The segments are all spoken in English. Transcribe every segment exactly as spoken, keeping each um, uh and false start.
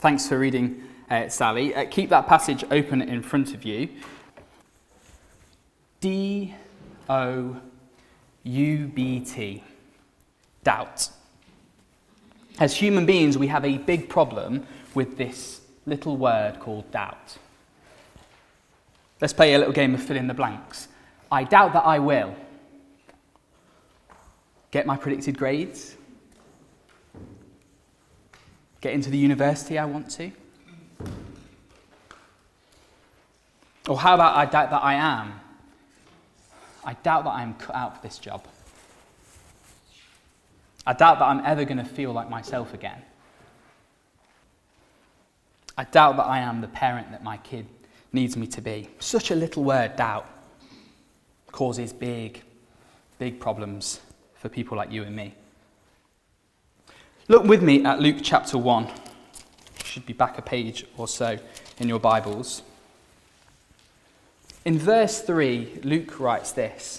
Thanks for reading, uh, Sally. Uh, keep that passage open in front of you. D O U B T. Doubt. As human beings, we have a big problem with this little word called doubt. Let's play a little game of fill in the blanks. I doubt that I will get my predicted grades, get into the university I want to. Or how about I doubt that I am? I doubt that I'm cut out for this job. I doubt that I'm ever going to feel like myself again. I doubt that I am the parent that my kid needs me to be. Such a little word, doubt, causes big, big problems for people like you and me. Look with me at Luke chapter one. It should be back a page or so in your Bibles. In verse three, Luke writes this.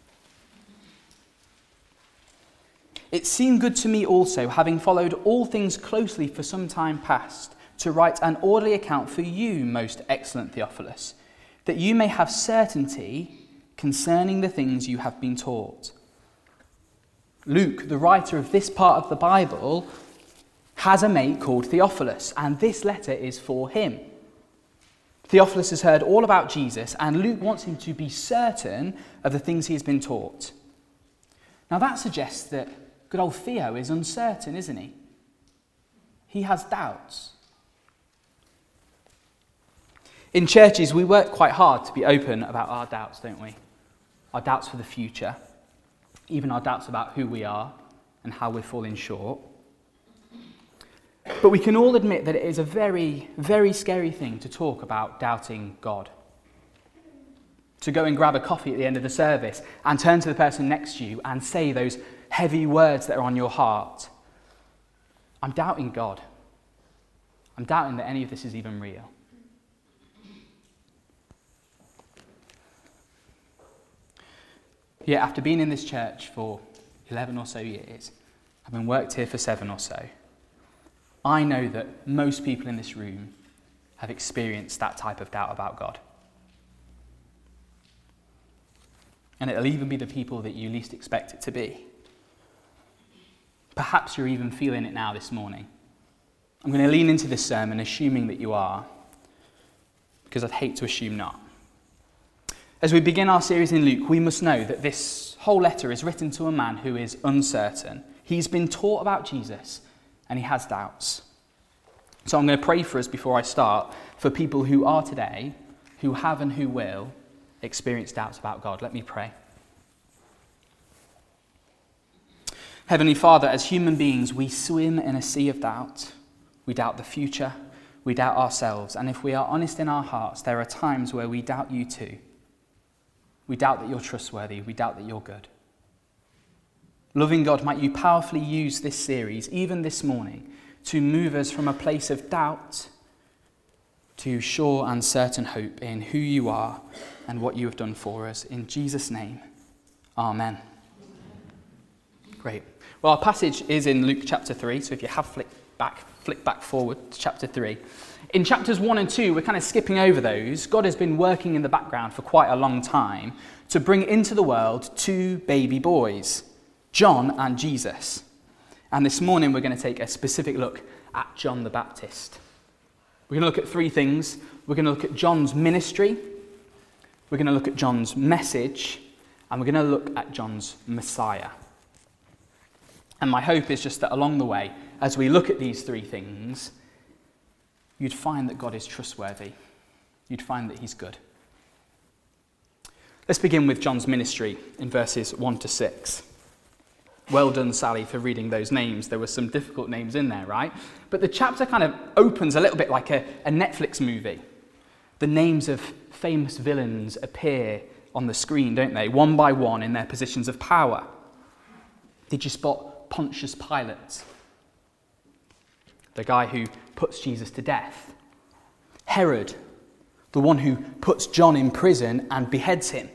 It seemed good to me also, having followed all things closely for some time past, to write an orderly account for you, most excellent Theophilus, that you may have certainty concerning the things you have been taught. Luke, the writer of this part of the Bible, has a mate called Theophilus, and this letter is for him. Theophilus has heard all about Jesus, and Luke wants him to be certain of the things he has been taught. Now that suggests that good old Theo is uncertain, isn't he? He has doubts. In churches, we work quite hard to be open about our doubts, don't we? Our doubts for the future, even our doubts about who we are and how we're falling short. But we can all admit that it is a very, very scary thing to talk about doubting God. To go and grab a coffee at the end of the service and turn to the person next to you and say those heavy words that are on your heart. I'm doubting God. I'm doubting that any of this is even real. Yet after being in this church for eleven or so years, having worked here for seven or so, I know that most people in this room have experienced that type of doubt about God. And it'll even be the people that you least expect it to be. Perhaps you're even feeling it now this morning. I'm going to lean into this sermon assuming that you are, because I'd hate to assume not. As we begin our series in Luke, we must know that this whole letter is written to a man who is uncertain. He's been taught about Jesus, and he has doubts. So I'm going to pray for us before I start, for people who are today, who have and who will experience doubts about God. Let me pray. Heavenly Father, as human beings, we swim in a sea of doubt. We doubt the future, we doubt ourselves, and if we are honest in our hearts, there are times where we doubt you too. We doubt that you're trustworthy, we doubt that you're good. Loving God, might you powerfully use this series, even this morning, to move us from a place of doubt to sure and certain hope in who you are and what you have done for us. In Jesus' name, amen. Great. Well, our passage is in Luke chapter three, so if you have flicked back, flick back forward to chapter three. In chapters one and two, we're kind of skipping over those. God has been working in the background for quite a long time to bring into the world two baby boys, John and Jesus. And this morning we're going to take a specific look at John the Baptist. We're going to look at three things. We're going to look at John's ministry, we're going to look at John's message, and we're going to look at John's Messiah. And my hope is just that along the way, as we look at these three things, you'd find that God is trustworthy. You'd find that he's good. Let's begin with John's ministry in verses one to six. Well done, Sally, for reading those names. There were some difficult names in there, right? But the chapter kind of opens a little bit like a, a Netflix movie. The names of famous villains appear on the screen, don't they? One by one in their positions of power. Did you spot Pontius Pilate? The guy who puts Jesus to death. Herod, the one who puts John in prison and beheads him.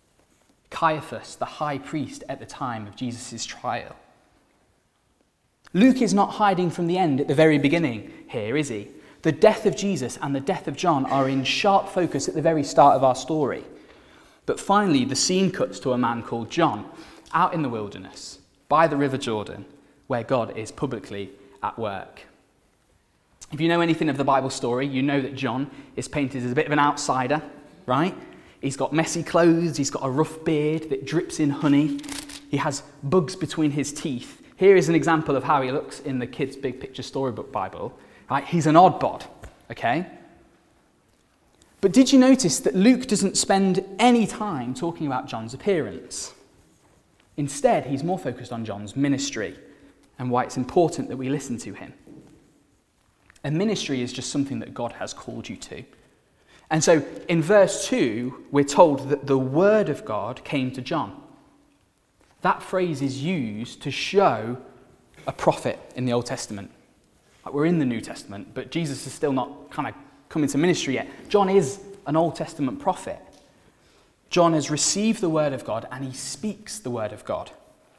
Caiaphas, the high priest at the time of Jesus' trial. Luke is not hiding from the end at the very beginning here, is he? The death of Jesus and the death of John are in sharp focus at the very start of our story. But finally, the scene cuts to a man called John, out in the wilderness, by the River Jordan, where God is publicly at work. If you know anything of the Bible story, you know that John is painted as a bit of an outsider, right? He's got messy clothes, he's got a rough beard that drips in honey, he has bugs between his teeth. Here is an example of how he looks in the Kids' Big Picture Storybook Bible. Right? He's an odd bod, okay? But did you notice that Luke doesn't spend any time talking about John's appearance? Instead, he's more focused on John's ministry and why it's important that we listen to him. A ministry is just something that God has called you to. And so in verse two, we're told that the word of God came to John. That phrase is used to show a prophet in the Old Testament. Like we're in the New Testament, but Jesus is still not kind of come into ministry yet. John is an Old Testament prophet. John has received the word of God and he speaks the word of God.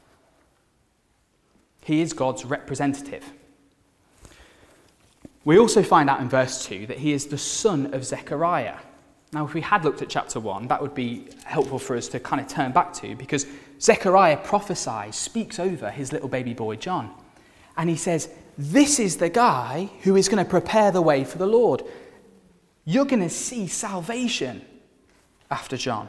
He is God's representative. We also find out in verse two that he is the son of Zechariah. Now, if we had looked at chapter one, that would be helpful for us to kind of turn back to, because Zechariah prophesies, speaks over his little baby boy John. And he says, this is the guy who is going to prepare the way for the Lord. You're going to see salvation after John.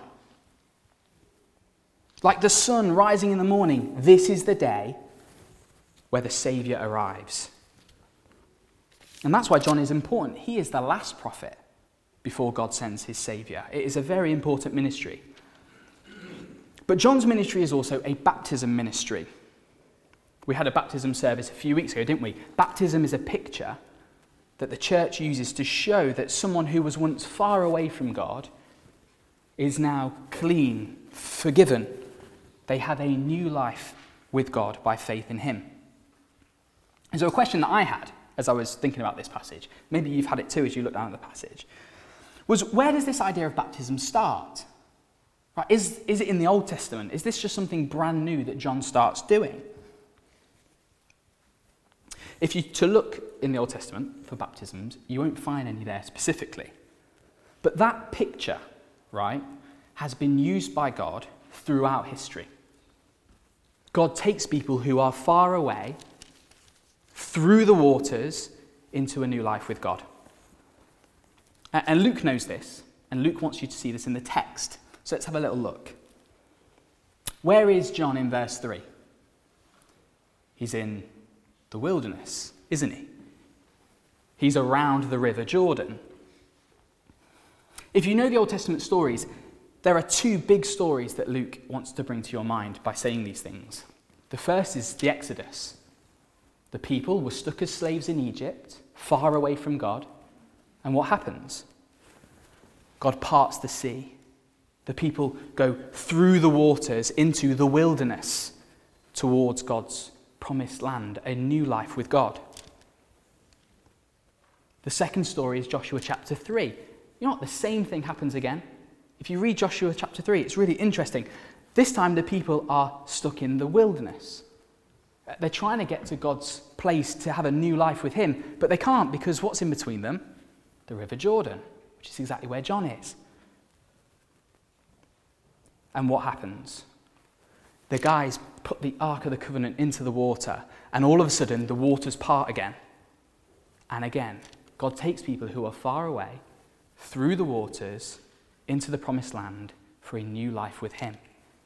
Like the sun rising in the morning, this is the day where the Saviour arrives. And that's why John is important. He is the last prophet before God sends his Saviour. It is a very important ministry. But John's ministry is also a baptism ministry. We had a baptism service a few weeks ago, didn't we? Baptism is a picture that the church uses to show that someone who was once far away from God is now clean, forgiven. They have a new life with God by faith in him. And so a question that I had as I was thinking about this passage, maybe you've had it too as you look down at the passage, was where does this idea of baptism start? Right? Is, is it in the Old Testament? Is this just something brand new that John starts doing? If you to look in the Old Testament for baptisms, you won't find any there specifically. But that picture, right, has been used by God throughout history. God takes people who are far away through the waters into a new life with God. And Luke knows this, and Luke wants you to see this in the text. So let's have a little look. Where is John in verse three? He's in the wilderness, isn't he? He's around the River Jordan. If you know the Old Testament stories, there are two big stories that Luke wants to bring to your mind by saying these things. The first is the Exodus. The people were stuck as slaves in Egypt, far away from God. And what happens? God parts the sea. The people go through the waters into the wilderness towards God's promised land, a new life with God. The second story is Joshua chapter three. You know what? The same thing happens again. If you read Joshua chapter three, it's really interesting. This time the people are stuck in the wilderness. They're trying to get to God's place to have a new life with him, but they can't because what's in between them? The River Jordan, which is exactly where John is. And what happens? The guys put the Ark of the Covenant into the water, and all of a sudden the waters part again. And again, God takes people who are far away through the waters into the promised land for a new life with him.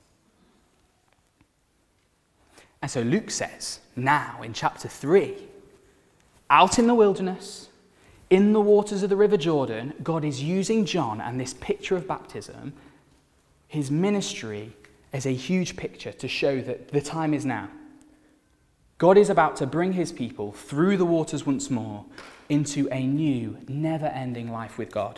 And so Luke says, now in chapter three, out in the wilderness, in the waters of the River Jordan, God is using John and this picture of baptism, his ministry, as a huge picture to show that the time is now. God is about to bring his people through the waters once more into a new, never-ending life with God.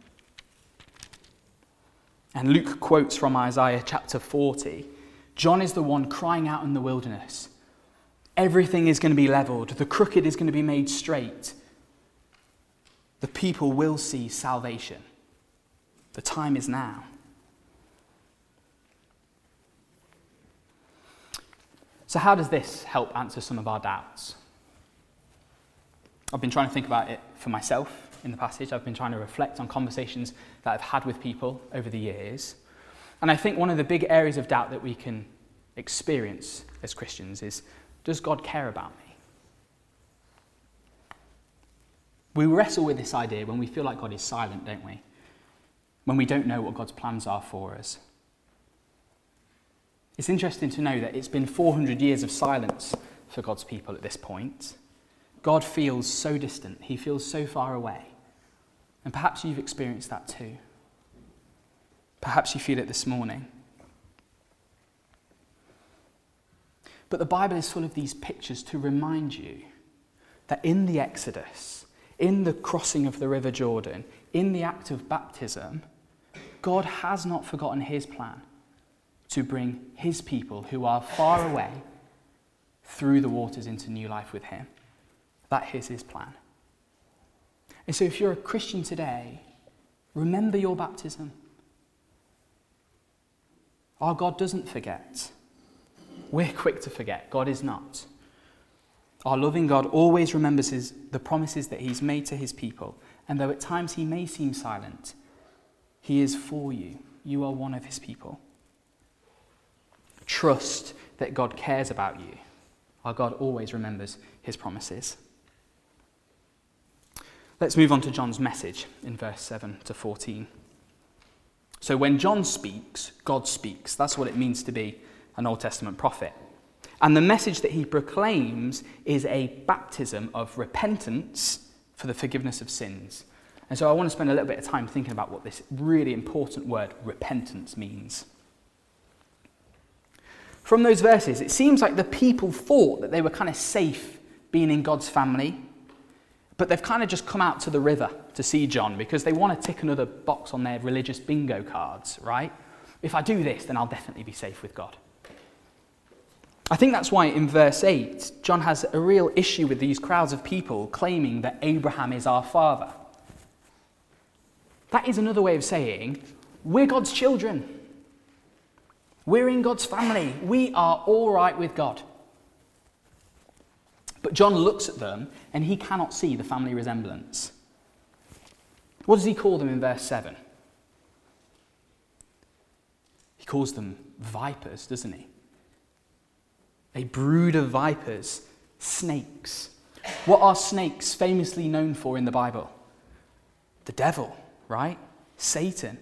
And Luke quotes from Isaiah chapter forty. John is the one crying out in the wilderness. Everything is going to be leveled. The crooked is going to be made straight. The people will see salvation. The time is now. So how does this help answer some of our doubts? I've been trying to think about it for myself in the passage. I've been trying to reflect on conversations that I've had with people over the years. And I think one of the big areas of doubt that we can experience as Christians is, does God care about me? We wrestle with this idea when we feel like God is silent, don't we? When we don't know what God's plans are for us. It's interesting to know that it's been four hundred years of silence for God's people at this point. God feels so distant. He feels so far away. And perhaps you've experienced that too. Perhaps you feel it this morning. But the Bible is full of these pictures to remind you that in the Exodus, in the crossing of the River Jordan, in the act of baptism, God has not forgotten his plan to bring his people who are far away through the waters into new life with him. That is his plan. And so if you're a Christian today, remember your baptism. Our God doesn't forget. We're quick to forget. God is not. Our loving God always remembers his, the promises that he's made to his people. And though at times he may seem silent, he is for you. You are one of his people. Trust that God cares about you. Our God always remembers his promises. Let's move on to John's message in verse seven to fourteen. So when John speaks, God speaks. That's what it means to be an Old Testament prophet. And the message that he proclaims is a baptism of repentance for the forgiveness of sins. And so I want to spend a little bit of time thinking about what this really important word, repentance, means. From those verses, it seems like the people thought that they were kind of safe being in God's family, but they've kind of just come out to the river to see John because they want to tick another box on their religious bingo cards, right? If I do this, then I'll definitely be safe with God. I think that's why in verse eight, John has a real issue with these crowds of people claiming that Abraham is our father. That is another way of saying, we're God's children. We're in God's family. We are all right with God. But John looks at them and he cannot see the family resemblance. What does he call them in verse seven? He calls them vipers, doesn't he? A brood of vipers, snakes. What are snakes famously known for in the Bible? The devil, right? Satan.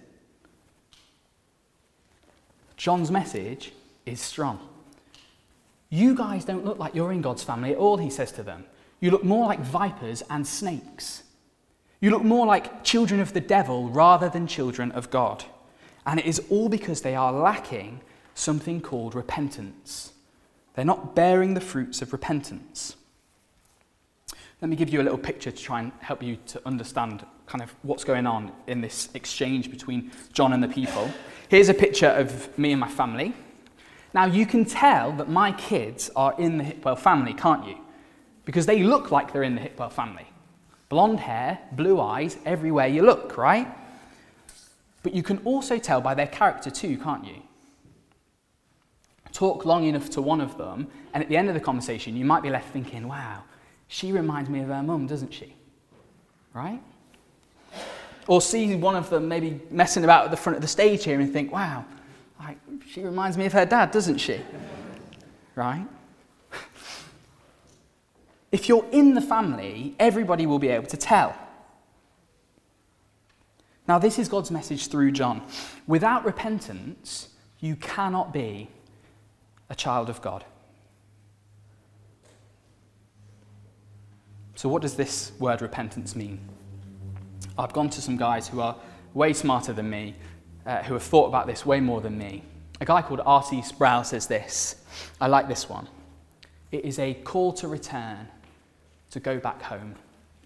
John's message is strong. You guys don't look like you're in God's family at all, he says to them. You look more like vipers and snakes. You look more like children of the devil rather than children of God. And it is all because they are lacking something called repentance. They're not bearing the fruits of repentance. Let me give you a little picture to try and help you to understand kind of what's going on in this exchange between John and the people. Here's a picture of me and my family. Now, you can tell that my kids are in the Hipwell family, can't you? Because they look like they're in the Hipwell family. Blonde hair, blue eyes, everywhere you look, right? But you can also tell by their character too, can't you? Talk long enough to one of them, and at the end of the conversation, you might be left thinking, wow, she reminds me of her mum, doesn't she? Right? Or see one of them maybe messing about at the front of the stage here and think, wow, like, she reminds me of her dad, doesn't she? Right? If you're in the family, everybody will be able to tell. Now, this is God's message through John. Without repentance, you cannot be a child of God. So what does this word repentance mean? I've gone to some guys who are way smarter than me, uh, who have thought about this way more than me. A guy called R C Sproul says this. I like this one. It is a call to return, to go back home.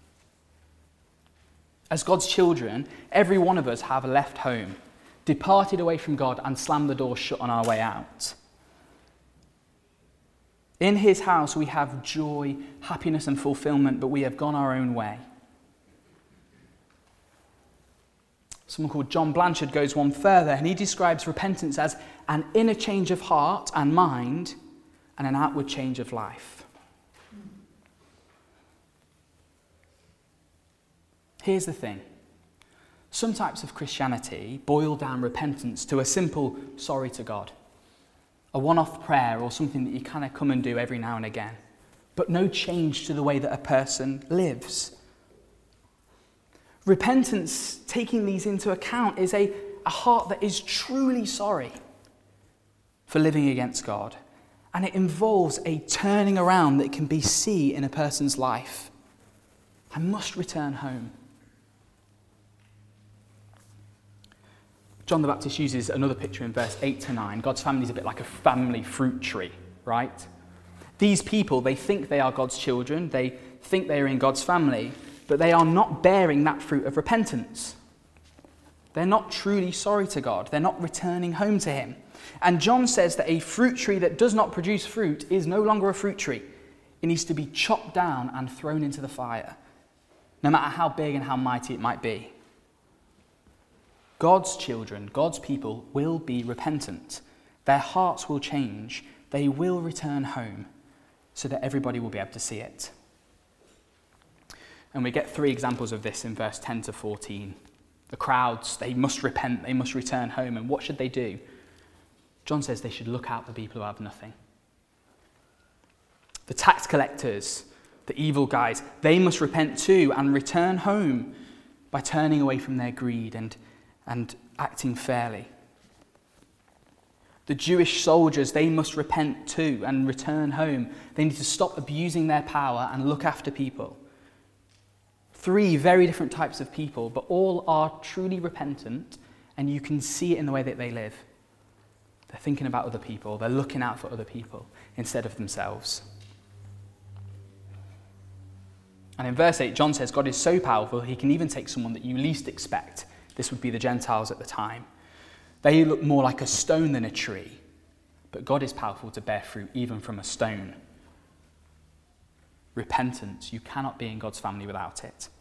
As God's children, every one of us have left home, departed away from God and slammed the door shut on our way out. In his house we have joy, happiness and fulfillment, but we have gone our own way. Someone called John Blanchard goes one further and he describes repentance as an inner change of heart and mind and an outward change of life. Here's the thing. Some types of Christianity boil down repentance to a simple sorry to God, a one-off prayer or something that you kind of come and do every now and again, but no change to the way that a person lives. Repentance, taking these into account, is a, a heart that is truly sorry for living against God, and it involves a turning around that can be seen in a person's life. I must return home. John the Baptist uses another picture in verse eight to nine. God's family is a bit like a family fruit tree, right? These people, they think they are God's children, they think they are in God's family, but they are not bearing that fruit of repentance. They're not truly sorry to God. They're not returning home to him. And John says that a fruit tree that does not produce fruit is no longer a fruit tree. It needs to be chopped down and thrown into the fire, no matter how big and how mighty it might be. God's children, God's people, will be repentant. Their hearts will change. They will return home so that everybody will be able to see it. And we get three examples of this in verse ten to fourteen. The crowds, they must repent, they must return home. And what should they do? John says they should look out for people who have nothing. The tax collectors, the evil guys, they must repent too and return home by turning away from their greed and and acting fairly. The Jewish soldiers, they must repent too and return home. They need to stop abusing their power and look after people. Three very different types of people, but all are truly repentant, and you can see it in the way that they live. They're thinking about other people. They're looking out for other people instead of themselves. And in verse eight, John says God is so powerful, he can even take someone that you least expect. This would be the Gentiles at the time. They look more like a stone than a tree, but God is powerful to bear fruit even from a stone. Repentance, you cannot be in God's family without it.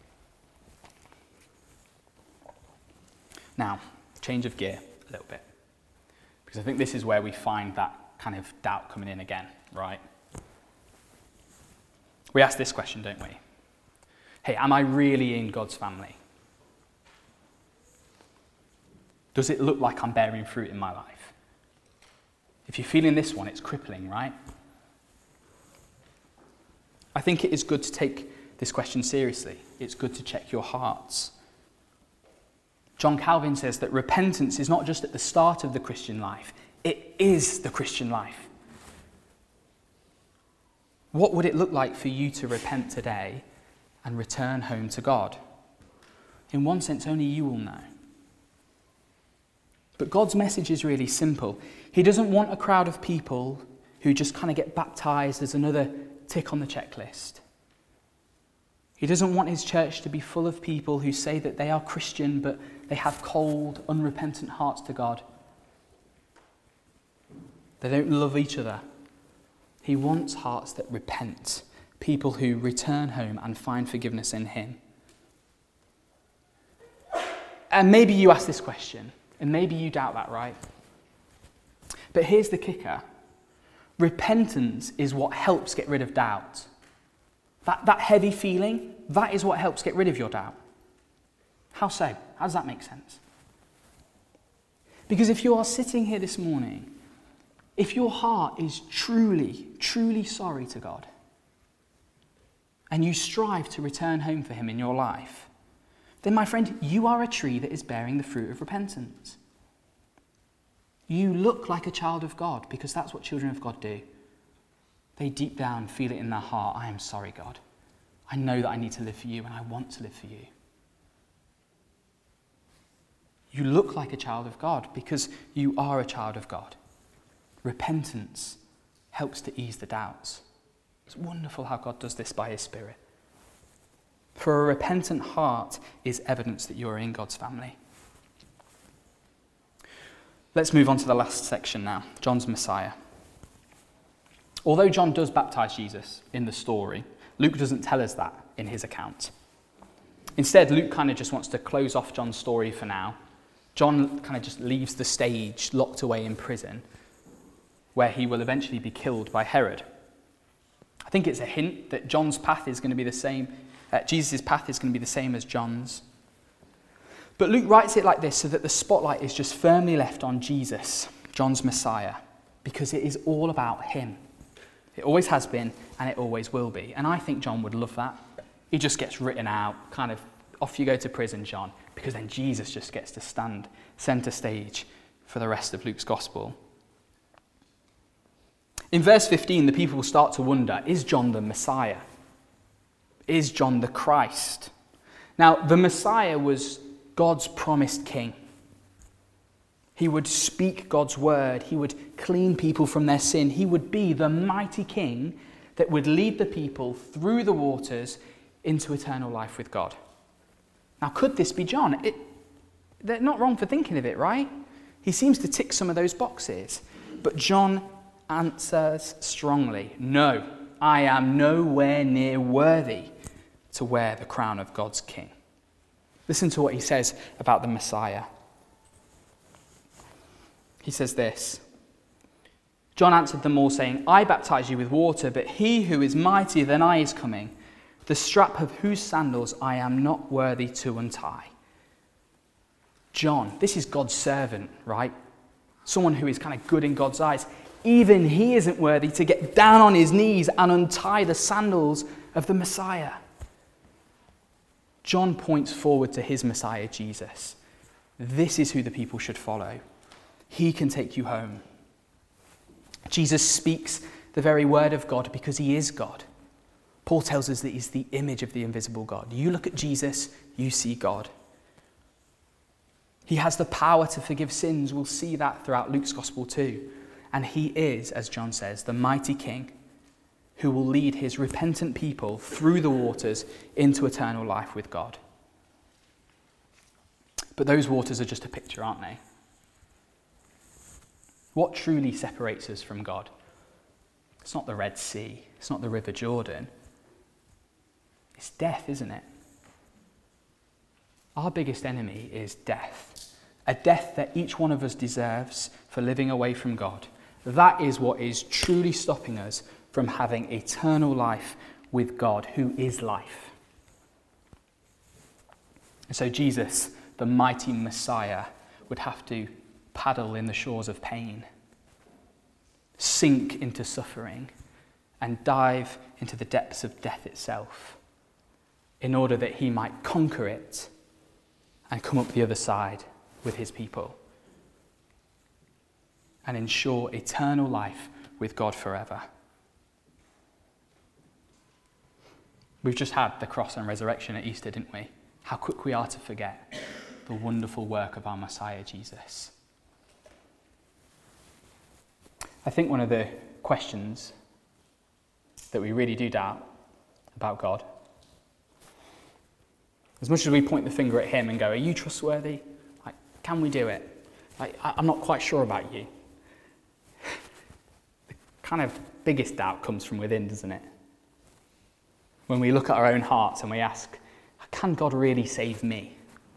Now, change of gear a little bit, because I think this is where we find that kind of doubt coming in again, right? We ask this question, don't we? Hey, am I really in God's family? Does it look like I'm bearing fruit in my life? If you're feeling this one, it's crippling, right? I think it is good to take this question seriously. It's good to check your hearts. John Calvin says that repentance is not just at the start of the Christian life, it is the Christian life. What would it look like for you to repent today and return home to God? In one sense, only you will know. But God's message is really simple. He doesn't want a crowd of people who just kind of get baptized as another tick on the checklist. He doesn't want his church to be full of people who say that they are Christian, but they have cold, unrepentant hearts to God. They don't love each other. He wants hearts that repent, people who return home and find forgiveness in him. And maybe you ask this question, and maybe you doubt that, right? But here's the kicker. Repentance is what helps get rid of doubt. That, that heavy feeling, that is what helps get rid of your doubt. How so? How does that make sense? Because if you are sitting here this morning, if your heart is truly, truly sorry to God, and you strive to return home for him in your life, then, my friend, you are a tree that is bearing the fruit of repentance. You look like a child of God, because that's what children of God do. They deep down feel it in their heart. I am sorry, God. I know that I need to live for you, and I want to live for you. You look like a child of God because you are a child of God. Repentance helps to ease the doubts. It's wonderful how God does this by his Spirit. For a repentant heart is evidence that you are in God's family. Let's move on to the last section now, John's Messiah. Although John does baptize Jesus in the story, Luke doesn't tell us that in his account. Instead, Luke kind of just wants to close off John's story for now. John kind of just leaves the stage locked away in prison. where he will eventually be killed by Herod. I think it's a hint that John's path is going to be the same, uh, Jesus' path is going to be the same as John's. But Luke writes it like this so that the spotlight is just firmly left on Jesus, John's Messiah, because it is all about him. It always has been, and it always will be. And I think John would love that. He just gets written out, kind of, off you go to prison, John, because then Jesus just gets to stand centre stage for the rest of Luke's gospel. In verse fifteen, the people will start to wonder, is John the Messiah? Is John the Christ? Now, the Messiah was God's promised king. He would speak God's word. He would clean people from their sin. He would be the mighty king that would lead the people through the waters into eternal life with God. Now, could this be John? It, they're not wrong for thinking of it, right? He seems to tick some of those boxes. But John answers strongly, no, I am nowhere near worthy to wear the crown of God's king. Listen to what he says about the Messiah. He says this, John answered them all, saying, I baptize you with water, but he who is mightier than I is coming, the strap of whose sandals I am not worthy to untie. John, this is God's servant, right? Someone who is kind of good in God's eyes. Even he isn't worthy to get down on his knees and untie the sandals of the Messiah. John points forward to his Messiah, Jesus. This is who the people should follow. He can take you home. Jesus speaks the very word of God because he is God. Paul tells us that he's the image of the invisible God. You look at Jesus, you see God. He has the power to forgive sins. We'll see that throughout Luke's gospel too. And he is, as John says, the mighty king who will lead his repentant people through the waters into eternal life with God. But those waters are just a picture, aren't they? What truly separates us from God? It's not the Red Sea. It's not the River Jordan. It's death, isn't it? Our biggest enemy is death. A death that each one of us deserves for living away from God. That is what is truly stopping us from having eternal life with God, who is life. And so Jesus, the mighty Messiah, would have to paddle in the shores of pain, sink into suffering, and dive into the depths of death itself, in order that he might conquer it and come up the other side with his people and ensure eternal life with God forever. We've just had the cross and resurrection at Easter, didn't we? How quick we are to forget the wonderful work of our Messiah, Jesus. I think one of the questions that we really do doubt about God, as much as we point the finger at him and go, are you trustworthy? Like, can we do it? Like, I'm not quite sure about you. The kind of biggest doubt comes from within, doesn't it? When we look at our own hearts and we ask, can God really save me?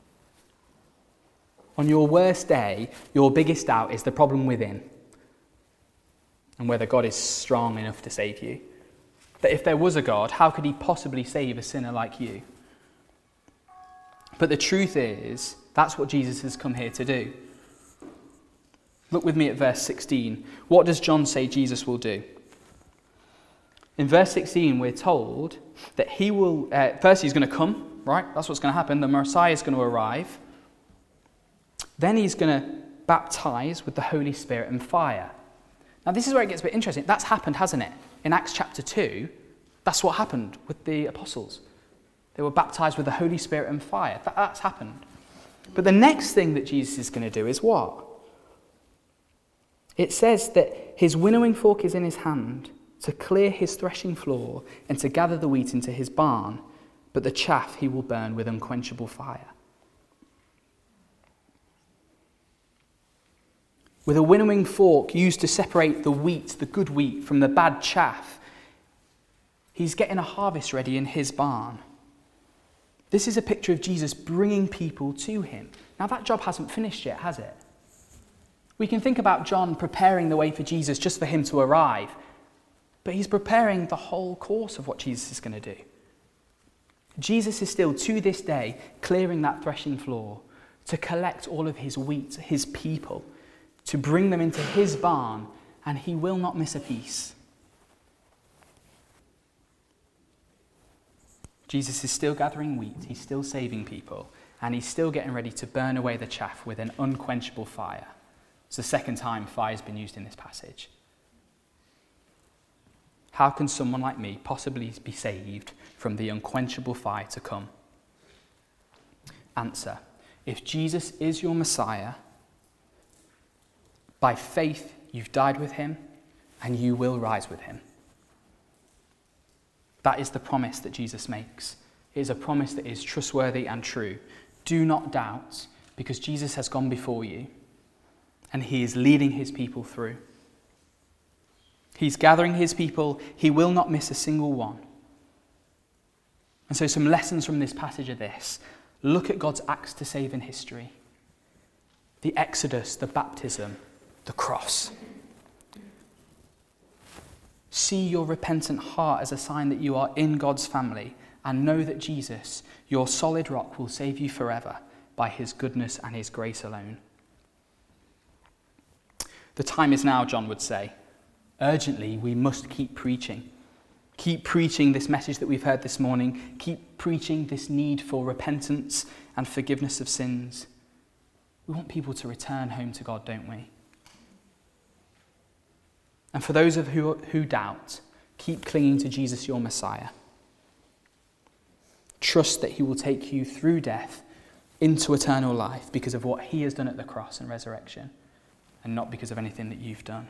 On your worst day, your biggest doubt is the problem within and whether God is strong enough to save you. That if there was a God, how could he possibly save a sinner like you? But the truth is, that's what Jesus has come here to do. Look with me at verse sixteen. What does John say Jesus will do? In verse sixteen, we're told that he will, uh, first he's going to come, right? That's what's going to happen. The Messiah is going to arrive. Then he's going to baptize with the Holy Spirit and fire. Now, this is where it gets a bit interesting. That's happened, hasn't it? In Acts chapter two, that's what happened with the apostles. They were baptized with the Holy Spirit and fire. That, that's happened. But the next thing that Jesus is going to do is what? It says that his winnowing fork is in his hand to clear his threshing floor and to gather the wheat into his barn, but the chaff he will burn with unquenchable fire. With a winnowing fork used to separate the wheat, the good wheat, from the bad chaff, he's getting a harvest ready in his barn. This is a picture of Jesus bringing people to him. Now, that job hasn't finished yet, has it? We can think about John preparing the way for Jesus just for him to arrive, but he's preparing the whole course of what Jesus is going to do. Jesus is still, to this day, clearing that threshing floor to collect all of his wheat, his people, to bring them into his barn, and he will not miss a piece. Jesus is still gathering wheat, he's still saving people, and he's still getting ready to burn away the chaff with an unquenchable fire. It's the second time fire's been used in this passage. How can someone like me possibly be saved from the unquenchable fire to come? Answer: if Jesus is your Messiah, by faith you've died with him and you will rise with him. That is the promise that Jesus makes. It is a promise that is trustworthy and true. Do not doubt, because Jesus has gone before you and he is leading his people through. He's gathering his people. He will not miss a single one. And so some lessons from this passage are this. Look at God's acts to save in history. The Exodus, the baptism, the cross. See your repentant heart as a sign that you are in God's family, and know that Jesus, your solid rock, will save you forever by his goodness and his grace alone. The time is now, John would say. Urgently, we must keep preaching. Keep preaching this message that we've heard this morning. Keep preaching this need for repentance and forgiveness of sins. We want people to return home to God, don't we? And for those of who who doubt, keep clinging to Jesus, your Messiah. Trust that he will take you through death into eternal life because of what he has done at the cross and resurrection, and not because of anything that you've done.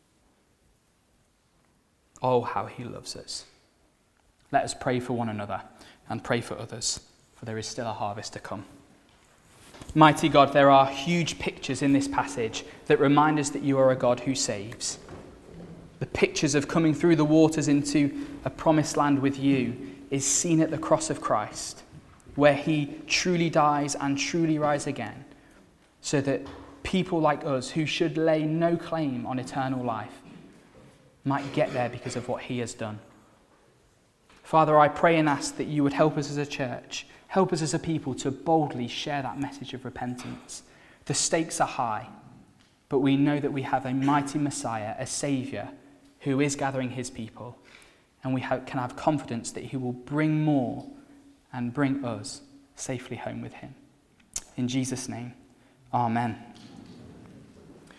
Oh, how he loves us. Let us pray for one another and pray for others, for there is still a harvest to come. Mighty God, there are huge pictures in this passage that remind us that you are a God who saves. The pictures of coming through the waters into a promised land with you is seen at the cross of Christ, where he truly dies and truly rises again, so that people like us who should lay no claim on eternal life might get there because of what he has done. Father, I pray and ask that you would help us as a church, help us as a people to boldly share that message of repentance. The stakes are high, but we know that we have a mighty Messiah, a Saviour, who is gathering his people, and we can have confidence that he will bring more and bring us safely home with him. In Jesus' name, amen.